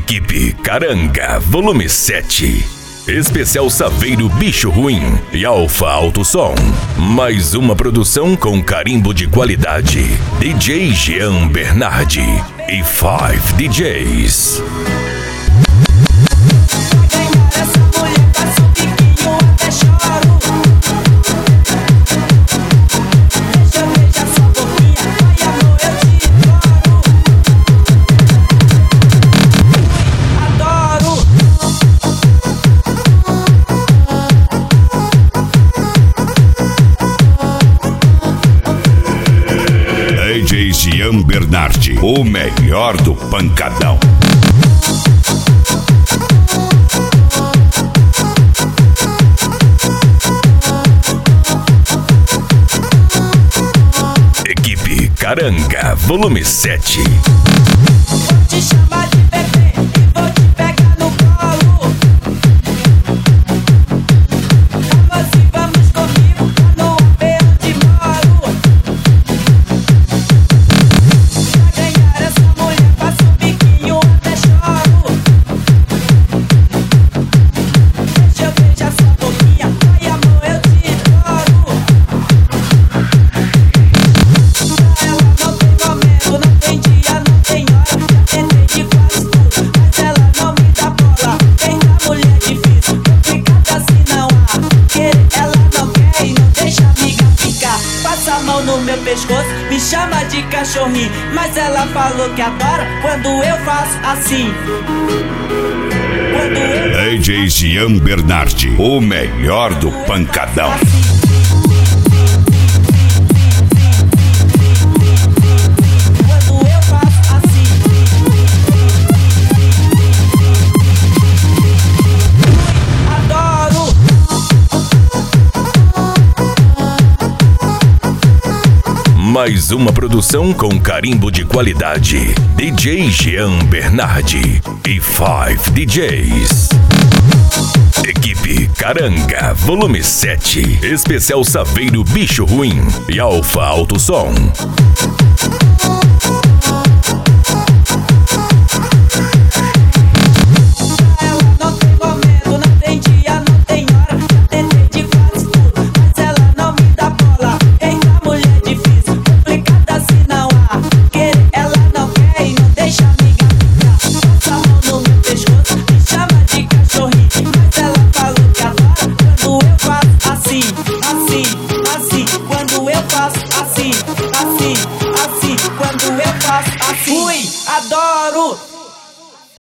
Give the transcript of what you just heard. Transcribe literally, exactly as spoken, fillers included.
Equipe Caranga, volume sete. Especial Saveiro Bicho Ruim e Alfa Alto Som. Mais uma produção com carimbo de qualidade. D J Jean Bernardi e Five D Js. D J Jean Bernardi, o melhor do pancadão. Equipe Caranga, volume sete. Vou te chamar de bebê e vou te pegar no colo. Vamos e vamos comigo pra não ver onde moro. Pra ganhar essa mulher faço um biquinho até choro. Deixa eu beijar sua boquinha, ai amor eu te adoro. Pra ela não tem momento, não tem dia, não tem hora. Já tentei de quase tudo, mas ela não me dá bola. Tem da mulher difícil, complicada assim não há. Querer ela não quer e não deixa a amiga ficar. Passa a mão no meu pescoço, me chama de cachorrinho, mas ela falou que adora quando eu faço assim. Quando eu D J Jean Bernardi, o melhor do pancadão. Quando eu faço assim, adoro. Mais uma produção com carimbo de qualidade. D J Jean Bernardi e Five D Js. Equipe Caranga, volume sete. Especial Saveiro Bicho Ruim e Alfa Alto Som. Ela não tem momento, não tem dia, não tem hora. Já tentei de quase tudo, mas ela não me dá bola. Eita mulher difícil, complicada assim não há. Querer ela não quer e não deixa a amiga ficar. Passa a mão no meu pescoço, me chama de cachorrinho, mas ela falou que adora quando eu faço assim, assim, assim. Quando eu faço assim, assim, assim. Quando eu faço assim, fui, adoro.